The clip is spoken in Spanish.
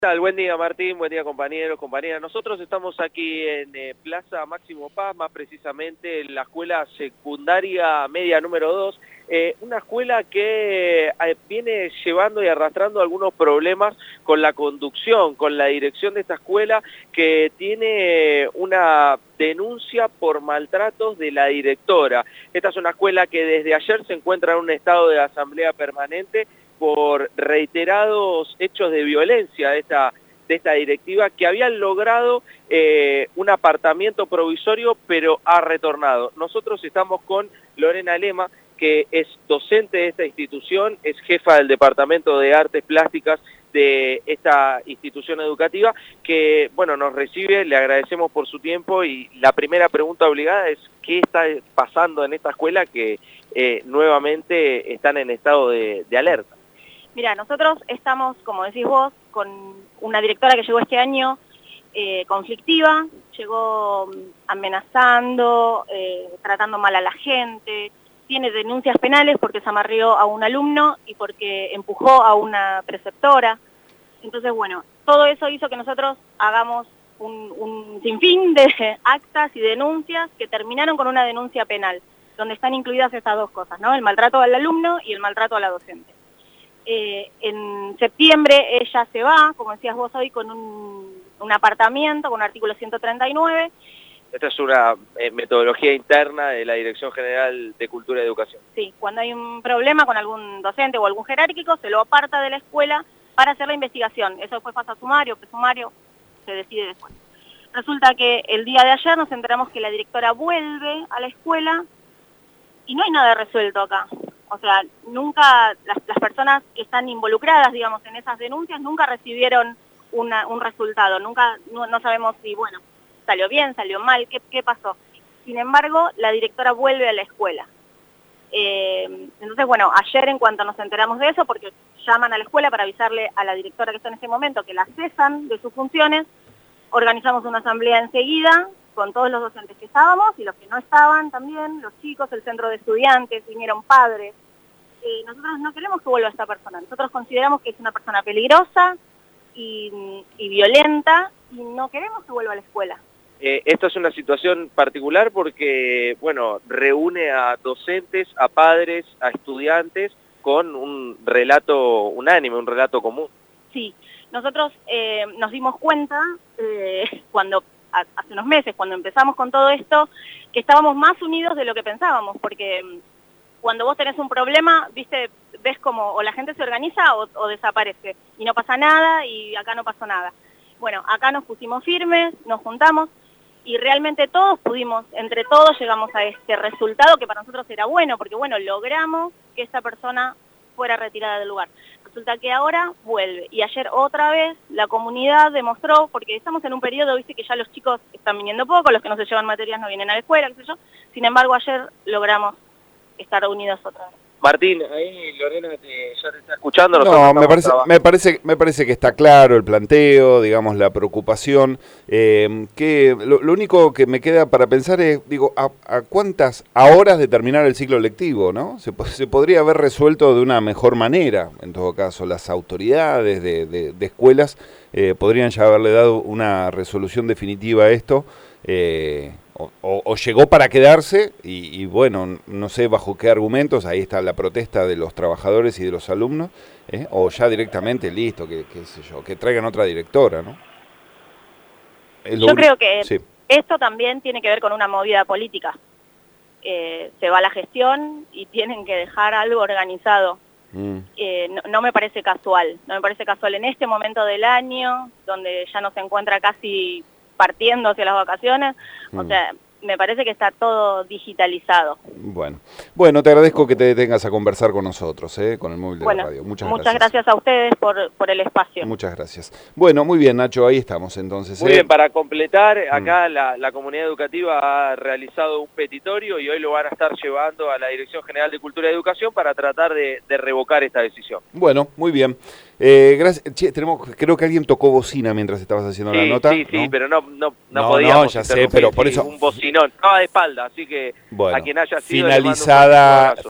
Tal, buen día Martín, buen día compañeros, compañeras. Nosotros estamos aquí en Plaza Máximo Paz, más precisamente en la escuela secundaria media número 2, una escuela que viene llevando y arrastrando algunos problemas con la conducción, con la dirección de esta escuela, que tiene una denuncia por maltratos de la directora. Esta es una escuela que desde ayer se encuentra en un estado de asamblea permanente por reiterados hechos de violencia de esta directiva, que habían logrado un apartamiento provisorio, pero ha retornado. Nosotros estamos con Lorena Lema, que es docente de esta institución, es jefa del Departamento de Artes Plásticas de esta institución educativa, que, bueno, nos recibe, le agradecemos por su tiempo, y la primera pregunta obligada es ¿qué está pasando en esta escuela que nuevamente están en estado de alerta? Mira, nosotros estamos, como decís vos, con una directora que llegó este año conflictiva, llegó amenazando, tratando mal a la gente, tiene denuncias penales porque se amarrió a un alumno y porque empujó a una preceptora. Entonces, bueno, todo eso hizo que nosotros hagamos un sinfín de actas y denuncias que terminaron con una denuncia penal, donde están incluidas estas dos cosas, ¿no? El maltrato al alumno y el maltrato a la docente. En septiembre ella se va, como decías vos hoy, con un apartamento, con un artículo 139. Esta es una metodología interna de la Dirección General de Cultura y Educación. Sí, cuando hay un problema con algún docente o algún jerárquico, se lo aparta de la escuela para hacer la investigación. Eso después pasa a sumario, presumario, se decide después. Resulta que el día de ayer nos enteramos que la directora vuelve a la escuela y no hay nada resuelto acá. O sea, nunca las personas que están involucradas, digamos, en esas denuncias, nunca recibieron un resultado. Nunca, no sabemos si, bueno, salió bien, salió mal, qué pasó. Sin embargo, la directora vuelve a la escuela. Entonces, bueno, ayer en cuanto nos enteramos de eso, porque llaman a la escuela para avisarle a la directora que está en este momento que la cesan de sus funciones, organizamos una asamblea enseguida con todos los docentes que estábamos y los que no estaban también, los chicos, el centro de estudiantes, vinieron padres. Nosotros no queremos que vuelva esta persona, nosotros consideramos que es una persona peligrosa y violenta y no queremos que vuelva a la escuela. Esta es una situación particular porque, bueno, reúne a docentes, a padres, a estudiantes con un relato unánime, un relato común. Sí, nosotros nos dimos cuenta cuando hace unos meses, cuando empezamos con todo esto, que estábamos más unidos de lo que pensábamos, porque cuando vos tenés un problema, viste, ves como o la gente se organiza o desaparece, y no pasa nada, y acá no pasó nada. Bueno, acá nos pusimos firmes, nos juntamos, y realmente todos pudimos, entre todos llegamos a este resultado que para nosotros era bueno, porque bueno, logramos que esa persona fuera retirada del lugar. Resulta que ahora vuelve, y ayer otra vez la comunidad demostró, porque estamos en un periodo, viste, que ya los chicos están viniendo poco, los que no se llevan materias no vienen a la escuela, qué sé yo, sin embargo ayer logramos estar unidos otra vez. Martín, ahí Lorena ya te está escuchando. No, me parece que está claro el planteo, digamos, la preocupación. Que lo único que me queda para pensar es, digo, a cuántas horas de terminar el ciclo lectivo, ¿no? Se podría haber resuelto de una mejor manera, en todo caso. Las autoridades de escuelas podrían ya haberle dado una resolución definitiva a esto. O llegó para quedarse y bueno, no sé bajo qué argumentos, ahí está la protesta de los trabajadores y de los alumnos, o ya directamente listo, qué sé yo, que traigan otra directora, ¿no? Yo creo que sí. Esto también tiene que ver con una movida política. Se va la gestión y tienen que dejar algo organizado. No me parece casual, no me parece casual en este momento del año, donde ya no se encuentra casi partiendo hacia las vacaciones, o sea, me parece que está todo digitalizado. Bueno, te agradezco que te detengas a conversar con nosotros, con el móvil de la radio. Muchas gracias a ustedes por el espacio. Muchas gracias. Bueno, muy bien, Nacho, ahí estamos entonces. Muy bien, para completar, acá la comunidad educativa ha realizado un petitorio y hoy lo van a estar llevando a la Dirección General de Cultura y Educación para tratar de revocar esta decisión. Bueno, muy bien. Gracias. Che, creo que alguien tocó bocina mientras estabas haciendo la nota. Sí, ¿no? pero no podíamos. No, ya sé, pero por eso. Un bocinón, estaba de espalda, así que a quien haya sido finalizada